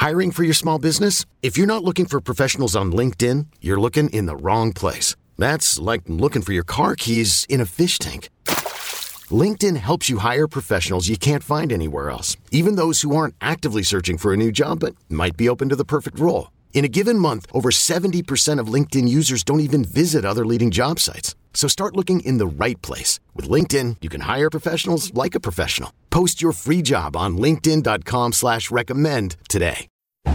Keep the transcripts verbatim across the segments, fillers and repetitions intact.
Hiring for your small business? If you're not looking for professionals on LinkedIn, you're looking in the wrong place. That's like looking for your car keys in a fish tank. LinkedIn helps you hire professionals you can't find anywhere else, even those who aren't actively searching for a new job but might be open to the perfect role. In a given month, over seventy percent of LinkedIn users don't even visit other leading job sites. So start looking in the right place. With LinkedIn, you can hire professionals like a professional. Post your free job on linkedin.com slash recommend today.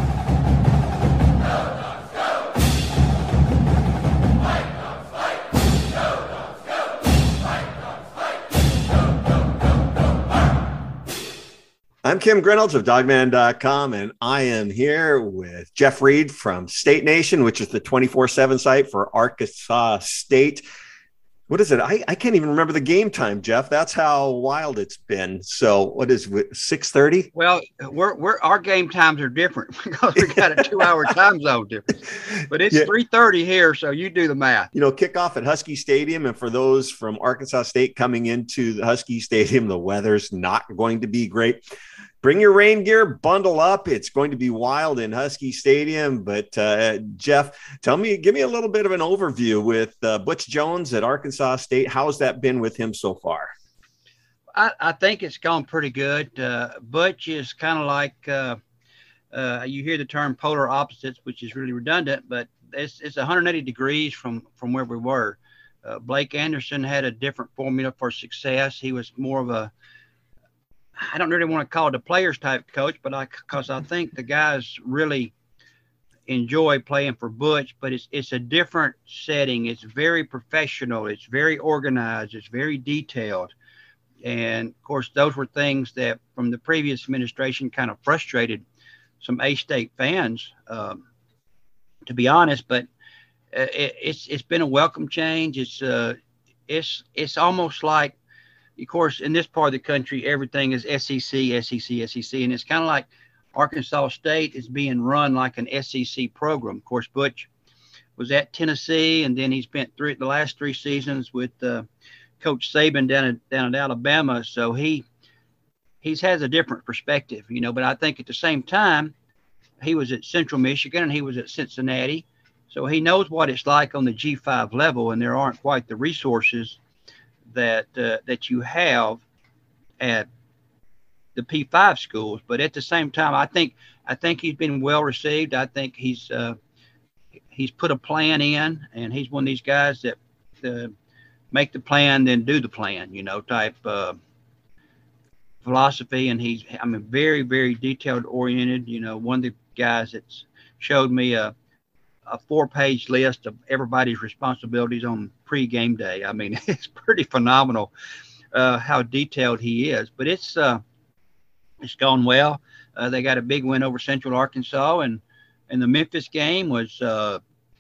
I'm Kim Grinolds of dogman dot com, and I am here with Jeff Reed from State Nation, which is the twenty-four seven site for Arkansas State. What is it? I, I can't even remember the game time, Jeff. That's how wild it's been. So what is it, six thirty? Well, we're, we're, our game times are different because we got a two-hour time zone difference. But it's yeah. three thirty here, so you do the math. You know, kickoff at Husky Stadium, and for those from Arkansas State coming into the Husky Stadium, the weather's not going to be great. Bring your rain gear, bundle up. It's going to be wild in Husky Stadium. But uh, Jeff, tell me, give me a little bit of an overview with uh, Butch Jones at Arkansas State. How's that been with him so far? I, I think it's gone pretty good. Uh, Butch is kind of like, uh, uh, you hear the term polar opposites, which is really redundant, but it's, it's one hundred eighty degrees from, from where we were. Uh, Blake Anderson had a different formula for success. He was more of a, I don't really want to call it a players type coach, but I, because I think the guys really enjoy playing for Butch, but it's, it's a different setting. It's very professional. It's very organized. It's very detailed. And of course, those were things that from the previous administration kind of frustrated some A-State fans, um, to be honest, but uh, it, it's, it's been a welcome change. It's, uh, it's, it's almost like, of course, in this part of the country, everything is S E C, S E C, S E C. And it's kind of like Arkansas State is being run like an S E C program. Of course, Butch was at Tennessee, and then he spent three, the last three seasons with uh, Coach Saban down at, down at Alabama. So he he's has a different perspective, you know. But I think at the same time, he was at Central Michigan and he was at Cincinnati. So he knows what it's like on the G five level, and there aren't quite the resources that uh, that you have at the P five schools. But at the same time, I think I think he's been well received. I think he's uh, he's put a plan in, and he's one of these guys that uh, make the plan, then do the plan, you know, type uh, philosophy. And he's, I mean, very, very detailed oriented. You know, one of the guys that's showed me a a four-page list of everybody's responsibilities on pre-game day. I mean, it's pretty phenomenal uh, how detailed he is. But it's uh, it's gone well. Uh, they got a big win over Central Arkansas, and and the Memphis game was. Uh,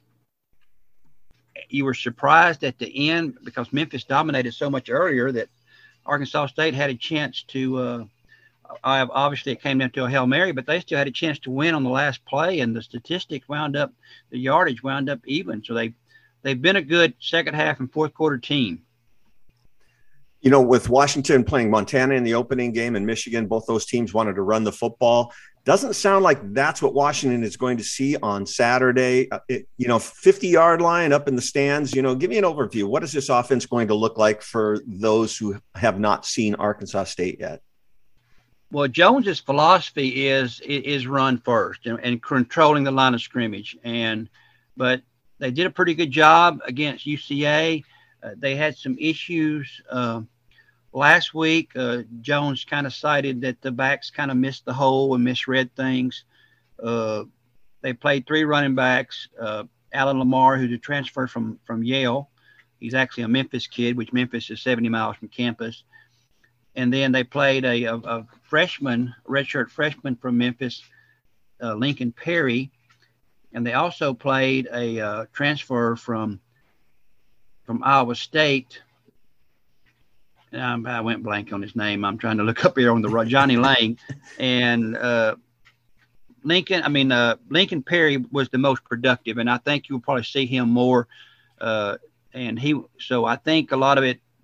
you were surprised at the end because Memphis dominated so much earlier that Arkansas State had a chance to. Uh, Obviously, it came down to a Hail Mary, but they still had a chance to win on the last play, and the statistics wound up, the yardage wound up even. So they, they've been a good second half and fourth quarter team. You know, with Washington playing Montana in the opening game and Michigan, both those teams wanted to run the football. Doesn't sound like that's what Washington is going to see on Saturday. Uh, it, you know, fifty-yard line up in the stands. You know, give me an overview. What is this offense going to look like for those who have not seen Arkansas State yet? Well, Jones's philosophy is is run first and, and controlling the line of scrimmage. And but they did a pretty good job against U C A. Uh, they had some issues uh, last week. Uh, Jones kind of cited that the backs kind of missed the hole and misread things. Uh, they played three running backs. Uh, Alan Lamar, who's a transfer from from Yale. He's actually a Memphis kid, which Memphis is seventy miles from campus. And then they played a, a, a freshman, redshirt freshman from Memphis, uh, Lincoln Perry. And they also played a uh, transfer from from Iowa State. Um, I went blank on his name. I'm trying to look up here on the right, Johnny Lang. And uh, Lincoln, I mean, uh, Lincoln Perry was the most productive, and I think you'll probably see him more. Uh, and he, so I think a lot of it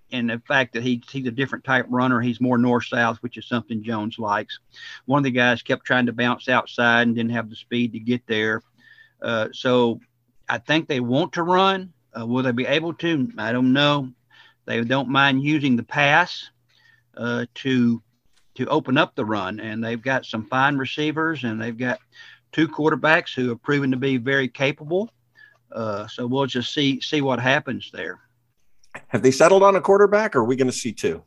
and the fact that he, he's a different type runner. He's more north-south, which is something Jones likes. One of the guys kept trying to bounce outside and didn't have the speed to get there. Uh, so I think they want to run. Uh, will they be able to? I don't know. They don't mind using the pass uh, to to open up the run, and they've got some fine receivers, and they've got two quarterbacks who have proven to be very capable. Uh, so we'll just see see what happens there. Have they settled on a quarterback, or are we going to see two?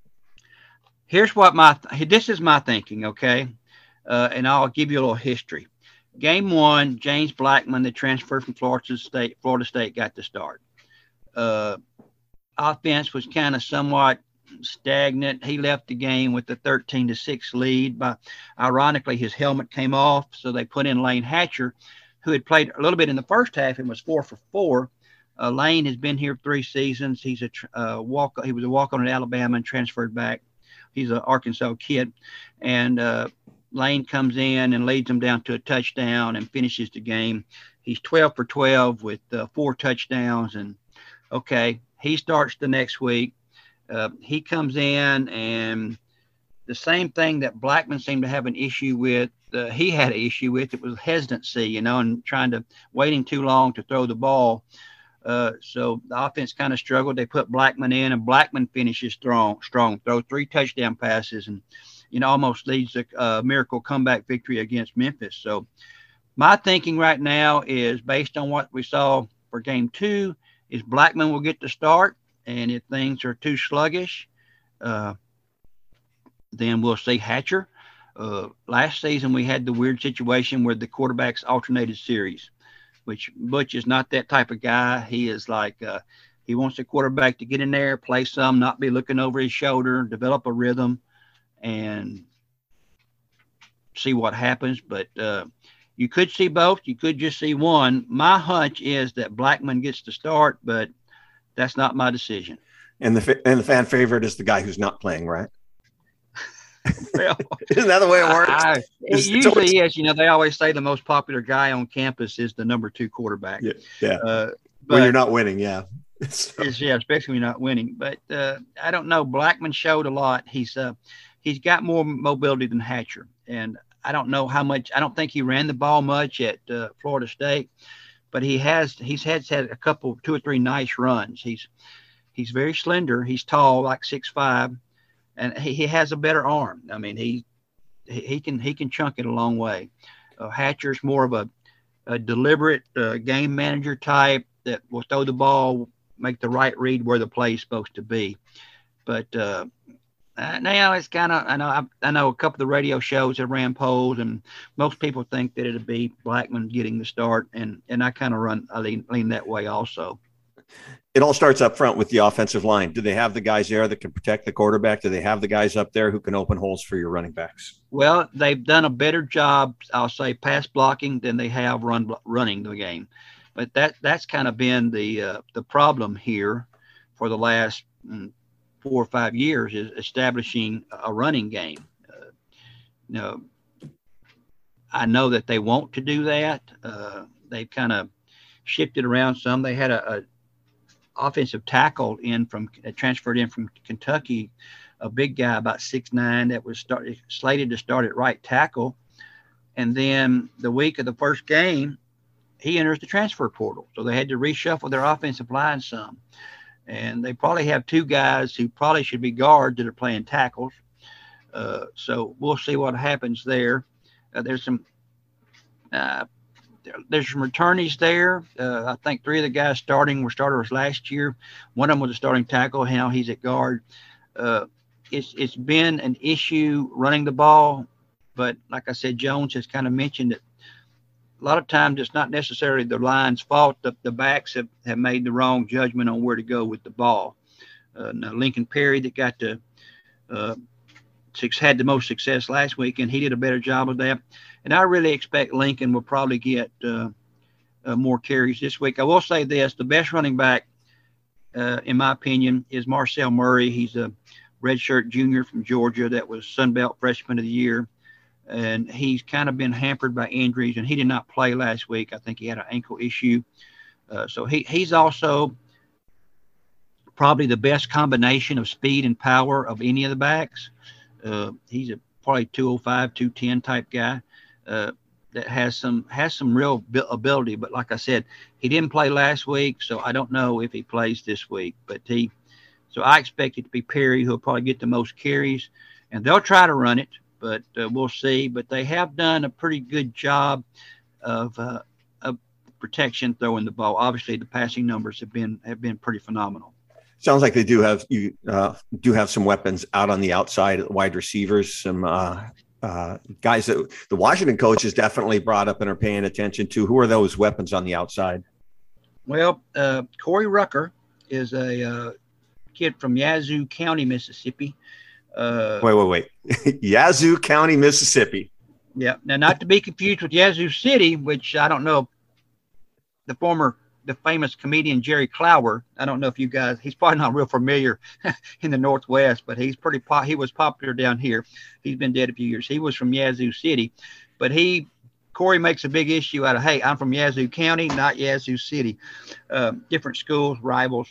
Here's what my – this is my thinking, okay? Uh, and I'll give you a little history. Game one, James Blackman, the transfer from Florida State, Florida State, got the start. Uh, offense was kind of somewhat stagnant. He left the game with a thirteen to six lead. But ironically, his helmet came off, so they put in Lane Hatcher, who had played a little bit in the first half and was four for four. Uh, Lane has been here three seasons. He's a uh, walk. He was a walk-on at Alabama and transferred back. He's an Arkansas kid, and uh, Lane comes in and leads them down to a touchdown and finishes the game. He's twelve for twelve with uh, four touchdowns. And okay, he starts the next week. Uh, he comes in, and the same thing that Blackman seemed to have an issue with, uh, he had an issue with. It was hesitancy, you know, and trying to waiting too long to throw the ball. Uh, so the offense kind of struggled. They put Blackman in, and Blackman finishes strong, strong, throws three touchdown passes, and, you know, almost leads a uh, miracle comeback victory against Memphis. So my thinking right now is, based on what we saw for game two, is Blackman will get the start. And if things are too sluggish, uh, then we'll see Hatcher. Uh, last season, we had the weird situation where the quarterbacks alternated series, which Butch is not that type of guy. He is like, uh, he wants the quarterback to get in there, play some, not be looking over his shoulder, develop a rhythm, and see what happens. But uh, you could see both. You could just see one. My hunch is that Blackman gets to start, but that's not my decision. And the and the fan favorite is the guy who's not playing, right? Well, isn't that the way it works? I, it it's, usually it's always... is. You know, they always say the most popular guy on campus is the number two quarterback. Yeah, yeah. Uh, but when you're not winning, yeah. So. Yeah, especially when you're not winning. But uh, I don't know. Blackman showed a lot. He's uh, he's got more mobility than Hatcher, and I don't know how much. I don't think he ran the ball much at uh, Florida State, but he has. He's had had a couple, two or three nice runs. He's he's very slender. He's tall, like six five. And he, he has a better arm. I mean, he he can he can chunk it a long way. Uh, Hatcher's more of a, a deliberate uh, game manager type that will throw the ball, make the right read where the play is supposed to be. But uh, now it's kind of I know I, I know a couple of the radio shows have ran polls, and most people think that it'll be Blackman getting the start, and and I kind of run I lean, lean that way also. It all starts up front with the offensive line. Do they have the guys there that can protect the quarterback? Do they have the guys up there who can open holes for your running backs? Well, they've done a better job, I'll say, pass blocking than they have run running the game. But that that's kind of been the uh, the problem here for the last mm, four or five years, is establishing a running game. Uh, you know, I know that they want to do that. Uh, they've kind of shifted around some. They had a, a offensive tackle in from uh, transferred in from Kentucky, a big guy about six nine that was started, slated to start at right tackle. And then the week of the first game, he enters the transfer portal. So they had to reshuffle their offensive line some. And they probably have two guys who probably should be guards that are playing tackles. Uh, so we'll see what happens there. Uh, there's some uh, There's some returnees there. Uh, I think three of the guys starting were starters last year. One of them was a starting tackle. Now he's at guard. Uh, it's it's been an issue running the ball, but like I said, Jones has kind of mentioned that a lot of times it's not necessarily the line's fault. The, the backs have, have made the wrong judgment on where to go with the ball. Uh, now Lincoln Perry, that got to uh, six, had the most success last week, and he did a better job of that. And I really expect Lincoln will probably get uh, uh, more carries this week. I will say this, the best running back, uh, in my opinion, is Marcel Murray. He's a redshirt junior from Georgia that was Sun Belt Freshman of the Year. And he's kind of been hampered by injuries, and he did not play last week. I think he had an ankle issue. Uh, so he he's also probably the best combination of speed and power of any of the backs. Uh, he's a probably two oh five, two ten type guy uh, that has some has some real ability. But like I said, he didn't play last week, so I don't know if he plays this week. But he, so I expect it to be Perry who'll probably get the most carries, and they'll try to run it, but uh, we'll see. But they have done a pretty good job of uh, of protection throwing the ball. Obviously, the passing numbers have been have been pretty phenomenal. Sounds like they do have you uh, do have some weapons out on the outside, wide receivers, some uh, uh, guys that the Washington coach has definitely brought up and are paying attention to. Who are those weapons on the outside? Well, uh, Corey Rucker is a uh, kid from Yazoo County, Mississippi. Uh, wait, wait, wait. Yazoo County, Mississippi. Yeah. Now, not to be confused with Yazoo City, which I don't know. The former the famous comedian Jerry Clower. I don't know if you guys, he's probably not real familiar in the Northwest, but he's pretty, po- he was popular down here. He's been dead a few years. He was from Yazoo City, but he, Corey makes a big issue out of, hey, I'm from Yazoo County, not Yazoo City. Uh, different schools, rivals.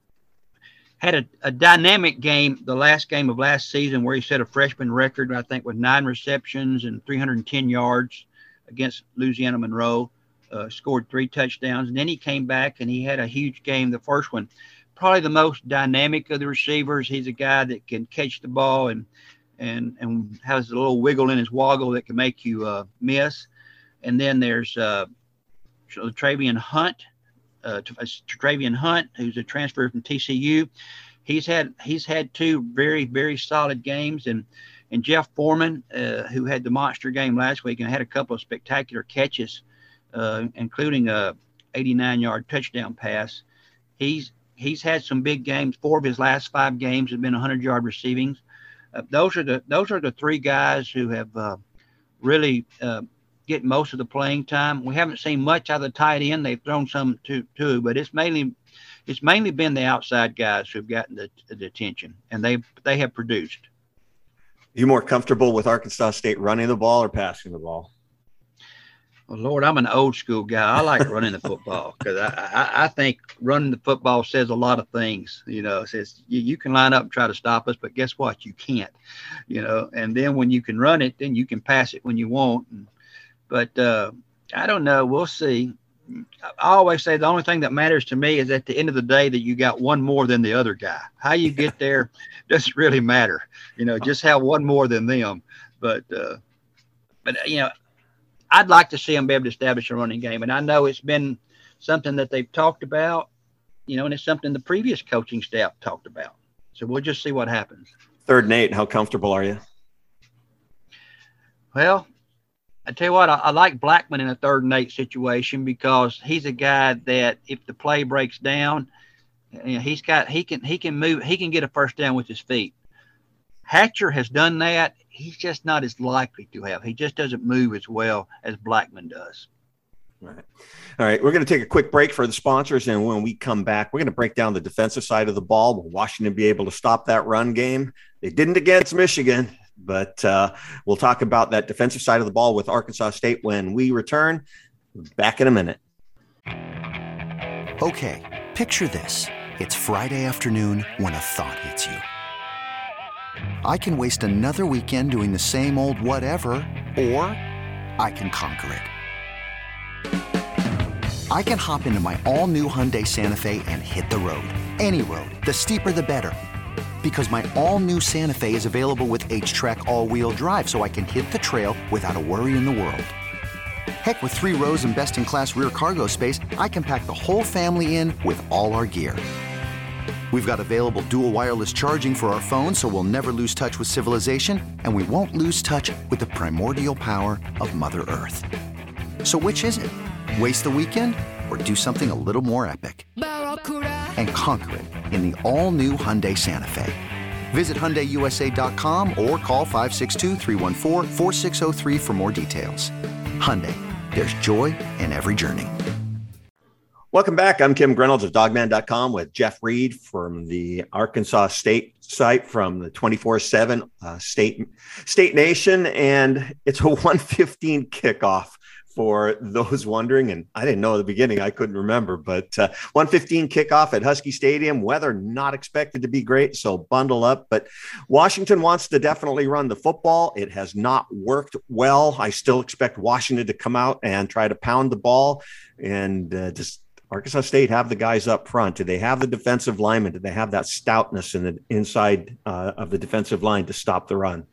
Had a, a dynamic game, the last game of last season, where he set a freshman record, I think, with nine receptions and three hundred ten yards against Louisiana Monroe. Uh, scored three touchdowns, and then he came back and he had a huge game. The first one, probably the most dynamic of the receivers. He's a guy that can catch the ball and and and has a little wiggle in his woggle that can make you uh, miss. And then there's uh, Travian Hunt, uh, Travian Hunt, who's a transfer from T C U. He's had he's had two very very solid games, and and Jeff Foreman, uh, who had the monster game last week and had a couple of spectacular catches. Uh, including a eighty-nine yard touchdown pass. He's he's had some big games. Four of his last five games have been one hundred yard receivings. Uh, those are the those are the three guys who have uh, really uh, get most of the playing time. We haven't seen much out of the tight end. They've thrown some too, too, but it's mainly it's mainly been the outside guys who've gotten the, the attention, and they they have produced. Are you more comfortable with Arkansas State running the ball or passing the ball? Well, Lord, I'm an old school guy. I like running the football because I, I, I think running the football says a lot of things. You know, it says you, you can line up and try to stop us, but guess what? You can't, you know, and then when you can run it, then you can pass it when you want. And, but uh, I don't know. We'll see. I always say the only thing that matters to me is at the end of the day that you got one more than the other guy. How you get there doesn't really matter. You know, just have one more than them. But, uh, but you know, I'd like to see them be able to establish a running game. And I know it's been something that they've talked about, you know, and it's something the previous coaching staff talked about. So we'll just see what happens. Third and eight, how comfortable are you? Well, I tell you what, I, I like Blackman in a third and eight situation because he's a guy that if the play breaks down, you know, he's got, he can, he can move, he can get a first down with his feet. Hatcher has done that. He's just not as likely to have. He just doesn't move as well as Blackman does. All right. All right. We're going to take a quick break for the sponsors. And when we come back, we're going to break down the defensive side of the ball. Will Washington be able to stop that run game? They didn't against Michigan, but uh, we'll talk about that defensive side of the ball with Arkansas State when we return. Back in a minute. Okay. Picture this. It's Friday afternoon when a thought hits you. I can waste another weekend doing the same old whatever, or I can conquer it. I can hop into my all-new Hyundai Santa Fe and hit the road. Any road. The steeper, the better. Because my all-new Santa Fe is available with H-Track all-wheel drive, so I can hit the trail without a worry in the world. Heck, with three rows and best-in-class rear cargo space, I can pack the whole family in with all our gear. We've got available dual wireless charging for our phones, so we'll never lose touch with civilization, and we won't lose touch with the primordial power of Mother Earth. So which is it? Waste the weekend or do something a little more epic? And conquer it in the all-new Hyundai Santa Fe. Visit Hyundai U S A dot com or call five six two, three one four, four six zero three for more details. Hyundai, there's joy in every journey. Welcome back. I'm Kim Reynolds of dogman dot com with Jeff Reed from the Arkansas State site from the twenty-four seven uh, State State Nation. And it's a one fifteen kickoff for those wondering, and I didn't know at the beginning, I couldn't remember, but uh, one fifteen kickoff at Husky Stadium. Weather not expected to be great, so bundle up. But Washington wants to definitely run the football. It has not worked well. I still expect Washington to come out and try to pound the ball, and uh, just Arkansas State have the guys up front. Do they have the defensive linemen? Do they have that stoutness in the inside uh, of the defensive line to stop the run?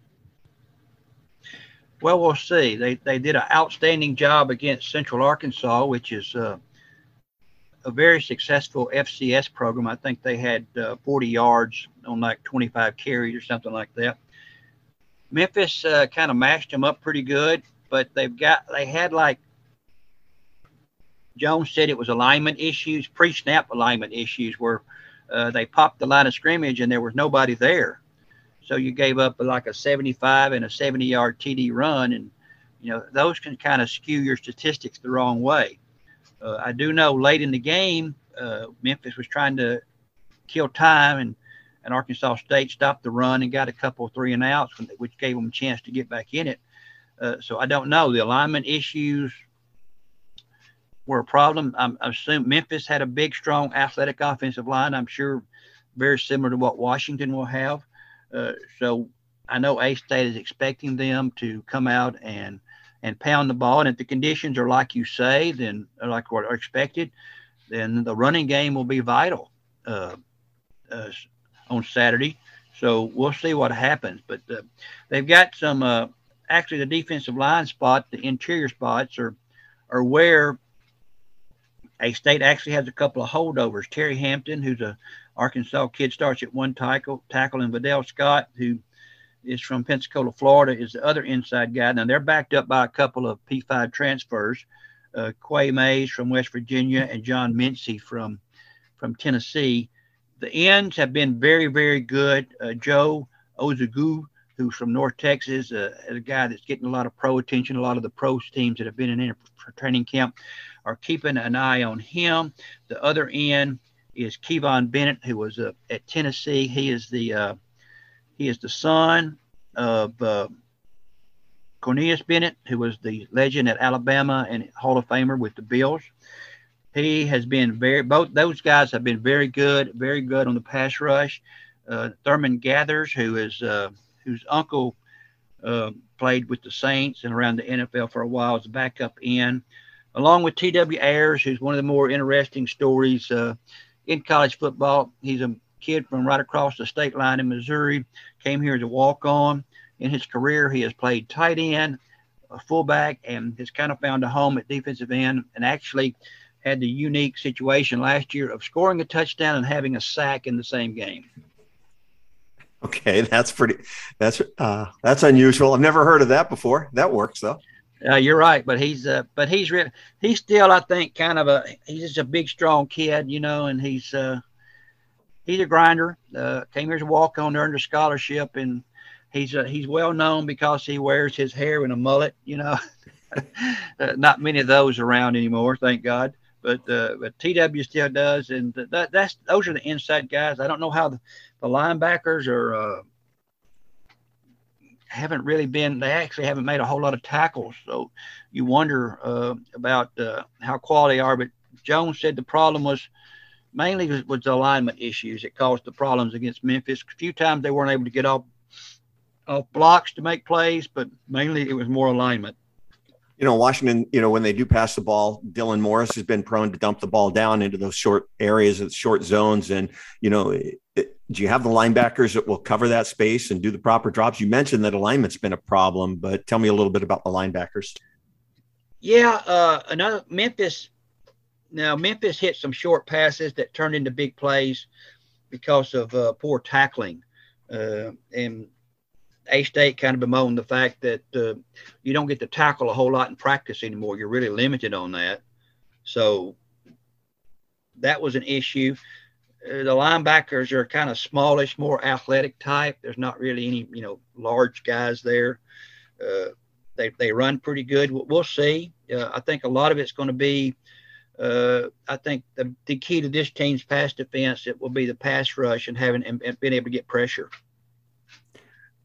Well, we'll see. They they did an outstanding job against Central Arkansas, which is uh, a very successful F C S program. I think they had uh, forty yards on like twenty-five carries or something like that. Memphis uh, kind of mashed them up pretty good, but they've got they had like Jones said it was alignment issues, pre-snap alignment issues, where uh, they popped the line of scrimmage and there was nobody there. So you gave up like a seventy-five and a seventy-yard T D run, and you know those can kind of skew your statistics the wrong way. Uh, I do know late in the game, uh, Memphis was trying to kill time, and, and Arkansas State stopped the run and got a couple of three and outs, which gave them a chance to get back in it. Uh, so I don't know. The alignment issues were a problem. I'm, I assume Memphis had a big, strong, athletic offensive line. I'm sure very similar to what Washington will have. Uh, so I know A-State is expecting them to come out and and pound the ball. And if the conditions are like you say, then like what are expected, then the running game will be vital uh, uh, on Saturday. So we'll see what happens. But uh, they've got some uh, – actually the defensive line spot, the interior spots are, are where A-State actually has a couple of holdovers. Terry Hampton, who's a Arkansas kid, starts at one tackle, tackle, and Vidal Scott, who is from Pensacola, Florida, is the other inside guy. Now, they're backed up by a couple of P five transfers, uh, Quay Mays from West Virginia and John Mincy from, from Tennessee. The ends have been very, very good. Uh, Joe Ozugu, who's from North Texas, uh, is a guy that's getting a lot of pro attention. A lot of the pro teams that have been in for training camp are keeping an eye on him. The other end is Kevon Bennett, who was uh, at Tennessee. He is the uh, he is the son of uh, Cornelius Bennett, who was the legend at Alabama and Hall of Famer with the Bills. He has been very both those guys have been very good, very good on the pass rush. Uh, Thurman Gathers, who is uh, whose uncle uh, played with the Saints and around the N F L for a while, as a backup in, along with T W Ayers, who's one of the more interesting stories uh, in college football. He's a kid from right across the state line in Missouri, came here as a walk-on. In his career, he has played tight end, a fullback, and has kind of found a home at defensive end, and actually had the unique situation last year of scoring a touchdown and having a sack in the same game. Okay, that's pretty. That's uh, that's unusual. I've never heard of that before. That works though. Uh, you're right, but he's uh, but he's re- he's still, I think, kind of a he's just a big, strong kid, you know, and he's uh, he's a grinder. Uh, came here as a walk-on, earned a scholarship, and he's uh, he's well known because he wears his hair in a mullet. You know, uh, not many of those around anymore, thank God. But uh, but T W still does, and that that's those are the inside guys. I don't know how the, the linebackers are. Uh, haven't really been, they actually haven't made a whole lot of tackles. So you wonder uh, about uh, how quality are. But Jones said the problem was mainly was, was the alignment issues that caused the problems against Memphis. A few times they weren't able to get off, off blocks to make plays, but mainly it was more alignment. You know, Washington, you know, when they do pass the ball, Dylan Morris has been prone to dump the ball down into those short areas and short zones. And, you know, it, it, do you have the linebackers that will cover that space and do the proper drops? You mentioned that alignment's been a problem, but tell me a little bit about the linebackers. Yeah, uh, another Memphis. Now, Memphis hit some short passes that turned into big plays because of uh, poor tackling. Uh, and A-State kind of bemoaned the fact that uh, you don't get to tackle a whole lot in practice anymore. You're really limited on that. So that was an issue. Uh, the linebackers are kind of smallish, more athletic type. There's not really any, you know, large guys there. Uh, they they run pretty good. We'll, we'll see. Uh, I think a lot of it's going to be, uh, I think the, the key to this team's pass defense, it will be the pass rush and having and, and being able to get pressure.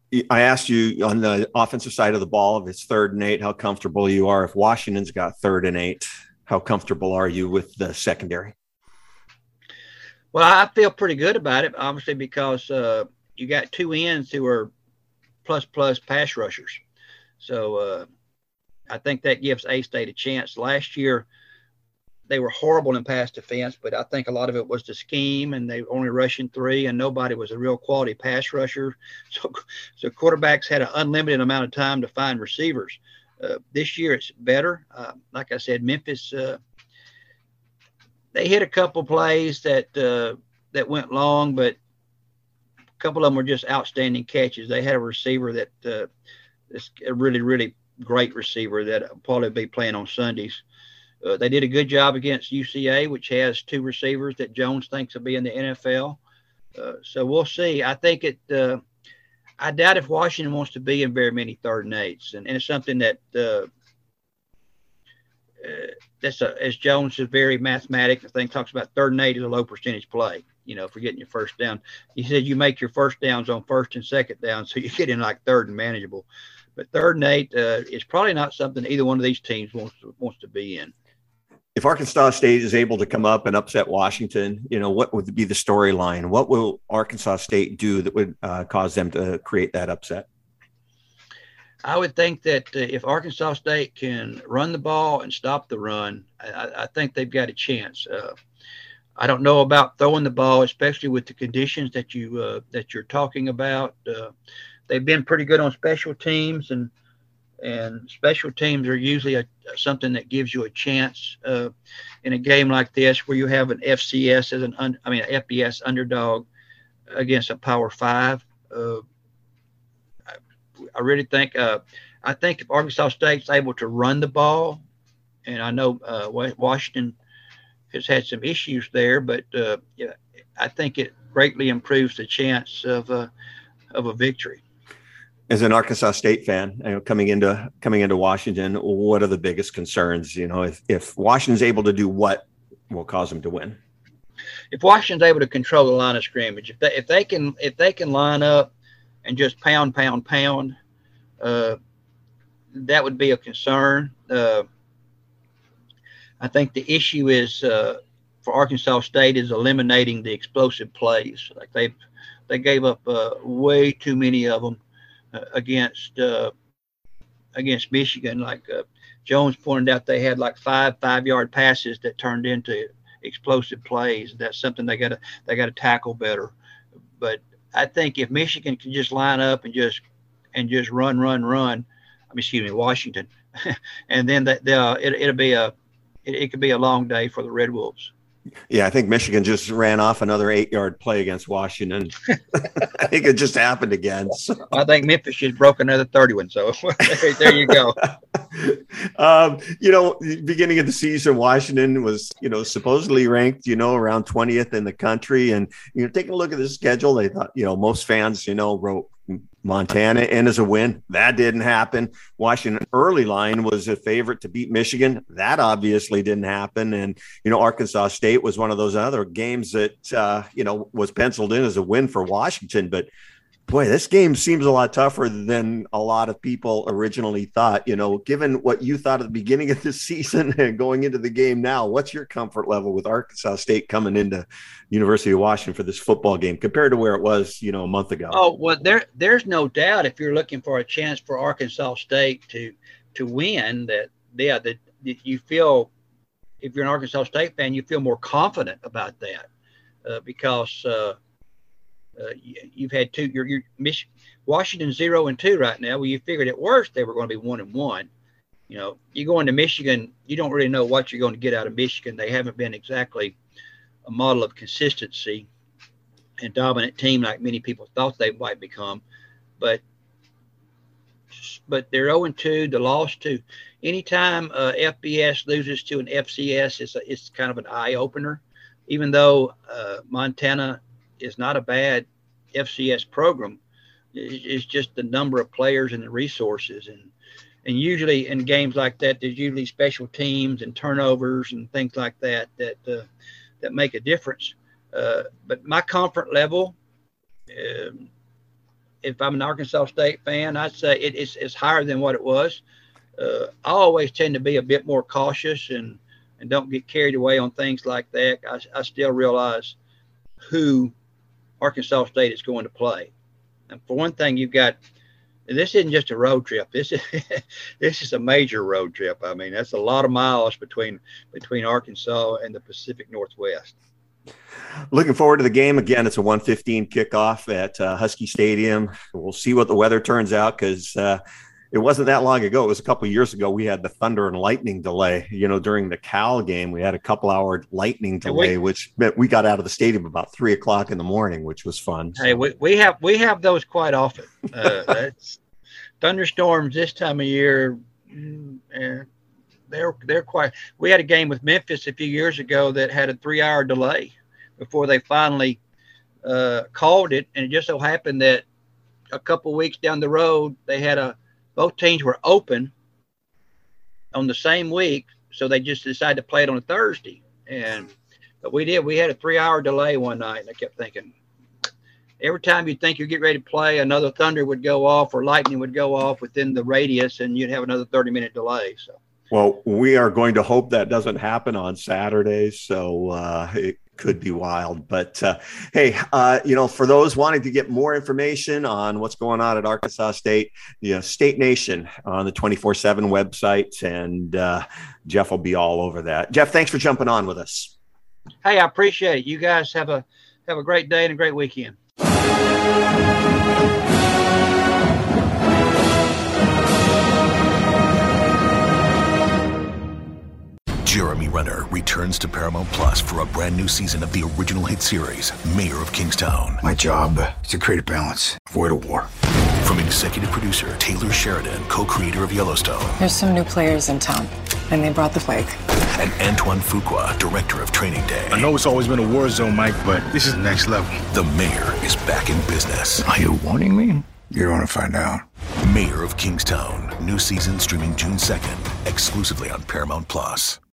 I asked you on the offensive side of the ball, if it's third and eight, how comfortable you are. If Washington's got third and eight, how comfortable are you with the secondary? Well, I feel pretty good about it, obviously, because uh, you got two ends who are plus plus pass rushers. So uh, I think that gives A-State a chance. Last year, they were horrible in pass defense, but I think a lot of it was the scheme, and they were only rushing three, and nobody was a real quality pass rusher. So, so quarterbacks had an unlimited amount of time to find receivers. Uh, this year, it's better. Uh, like I said, Memphis, uh, they hit a couple plays that uh, that went long, but a couple of them were just outstanding catches. They had a receiver that uh, is a really, really great receiver that will probably be playing on Sundays. Uh, they did a good job against U C A, which has two receivers that Jones thinks will be in the N F L. Uh, so we'll see. I think it. Uh, I doubt if Washington wants to be in very many third and eights, and, and it's something that uh, uh, that's a, as Jones is very mathematic. I think talks about third and eight is a low percentage play. You know, for getting your first down. He said you make your first downs on first and second down, so you get in like third and manageable. But third and eight uh, is probably not something either one of these teams wants to, wants to be in. If Arkansas State is able to come up and upset Washington, you know, what would be the storyline? What will Arkansas State do that would uh, cause them to create that upset? I would think that uh, if Arkansas State can run the ball and stop the run, I, I think they've got a chance. Uh, I don't know about throwing the ball, especially with the conditions that you uh, that you're talking about. Uh, they've been pretty good on special teams, and and special teams are usually a, something that gives you a chance uh, in a game like this, where you have an F C S as an un, I mean an F B S underdog against a Power Five. Uh, I, I really think uh, I think if Arkansas State's able to run the ball, and I know uh, Washington has had some issues there, but uh, yeah, I think it greatly improves the chance of a of a victory. As an Arkansas State fan, you know, coming into coming into Washington, what are the biggest concerns? You know, if if Washington's able to do what will cause them to win? If Washington's able to control the line of scrimmage, if they if they can if they can line up and just pound pound pound, uh, that would be a concern. Uh, I think the issue is uh, for Arkansas State is eliminating the explosive plays. Like they they gave up uh, way too many of them uh, against uh, against Michigan. Like uh, Jones pointed out, they had like five five yard passes that turned into explosive plays. That's something they got to they got to tackle better. But I think if Michigan can just line up and just and just run run run, I mean, excuse me, Washington, and then that uh, it, it'll be a It, it could be a long day for the Red Wolves. Yeah, I think Michigan just ran off another eight-yard play against Washington. I think it just happened again. So. I think Memphis just broke another thirty-one. So there you go. um, you know, beginning of the season, Washington was, you know, supposedly ranked, you know, around twentieth in the country. And, you know, taking a look at the schedule, they thought, you know, most fans, you know, wrote Montana in as a win. That didn't happen. Washington early line was a favorite to beat Michigan. That obviously didn't happen. And, you know, Arkansas State was one of those other games that, uh, you know, was penciled in as a win for Washington. But, boy, this game seems a lot tougher than a lot of people originally thought. You know, given what you thought at the beginning of the season and going into the game now, what's your comfort level with Arkansas State coming into University of Washington for this football game compared to where it was, you know, a month ago? Oh, well, there, there's no doubt if you're looking for a chance for Arkansas State to to win that, yeah, that you feel, if you're an Arkansas State fan, you feel more confident about that uh, because uh, uh, you, you've had two, you're, you're Mich- Washington zero and two right now. Well, you figured at worst they were going to be one and one. You know, you go into Michigan, you don't really know what you're going to get out of Michigan. They haven't been exactly a model of consistency and dominant team like many people thought they might become, but but they're zero and two. The loss to anytime uh, F B S loses to an F C S, it's a, it's kind of an eye opener. Even though uh, Montana is not a bad F C S program, it's just the number of players and the resources, and and usually in games like that, there's usually special teams and turnovers and things like that that. Uh, that make a difference. Uh, but my comfort level, um, if I'm an Arkansas State fan, I'd say it, it's, it's higher than what it was. Uh, I always tend to be a bit more cautious and, and don't get carried away on things like that. I, I still realize who Arkansas State is going to play. And for one thing, you've got, this isn't just a road trip. This is this is a major road trip. I mean, that's a lot of miles between between Arkansas and the Pacific Northwest. Looking forward to the game. Again, it's a one fifteen kickoff at uh, Husky Stadium. We'll see what the weather turns out, because uh, it wasn't that long ago. It was a couple of years ago. We had the thunder and lightning delay. You know, during the Cal game, we had a couple hour lightning delay, we, which meant we got out of the stadium about three o'clock in the morning, which was fun. Hey, so. we, we have we have those quite often. Uh, that's thunderstorms this time of year. Uh, they're they're quite. We had a game with Memphis a few years ago that had a three hour delay before they finally uh, called it, and it just so happened that a couple weeks down the road they had a both teams were open on the same week, so they just decided to play it on a Thursday. And but we did. We had a three-hour delay one night, and I kept thinking, every time you'd think you'd get ready to play, another thunder would go off or lightning would go off within the radius, and you'd have another thirty-minute delay. So, well, we are going to hope that doesn't happen on Saturdays. So uh, it could be wild. But uh, hey, uh, you know, for those wanting to get more information on what's going on at Arkansas State, you know, State Nation on the twenty-four seven website, and uh, Jeff will be all over that. Jeff, thanks for jumping on with us. Hey, I appreciate it. You guys have a have a great day and a great weekend. Jeremy Renner returns to Paramount Plus for a brand new season of the original hit series, Mayor of Kingstown. My job is to create a balance, avoid a war. From executive producer Taylor Sheridan, co-creator of Yellowstone. There's some new players in town, and they brought the plague. And Antoine Fuqua, director of Training Day. I know it's always been a war zone, Mike, but this is next level. The Mayor is back in business. Are you warning me? You're going to find out. Mayor of Kingstown. New season streaming June second, exclusively on Paramount Plus.